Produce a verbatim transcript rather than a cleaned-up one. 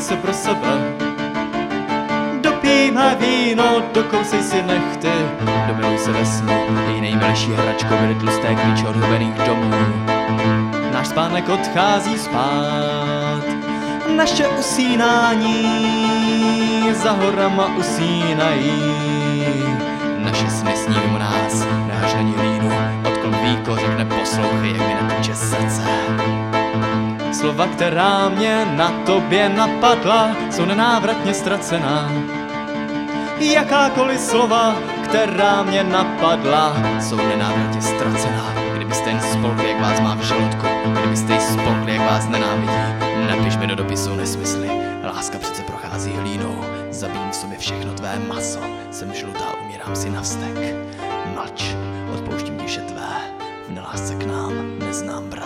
se pro sebe. Dopijme víno, dokousej si nechty, domiluj se ve snu, její nejmilší hračko byly tlusté klíče od hubených domů. Náš spánek odchází spát, naše usínání za horama usínají. Naše sny sní mimo nás, náš není hlínu, odklon víko řekne poslouchej, jak mi neteče srdce. Slova, která mě na tobě napadla, jsou nenávratně ztracená. Jakákoliv slova, která mě napadla, jsou nenávratně ztracená. Kdybyste jen spolkli, jak vás má v žaludku, kdybyste jí spolkli, jak vás nenávidí, napiš mi do dopisu nesmysly. Láska přece prochází hlínou, zabijím v sobě všechno tvé maso. Jsem žlutá, umírám si na vztek. Mlč, odpouštím tiše tvé, v nelásce k nám neznám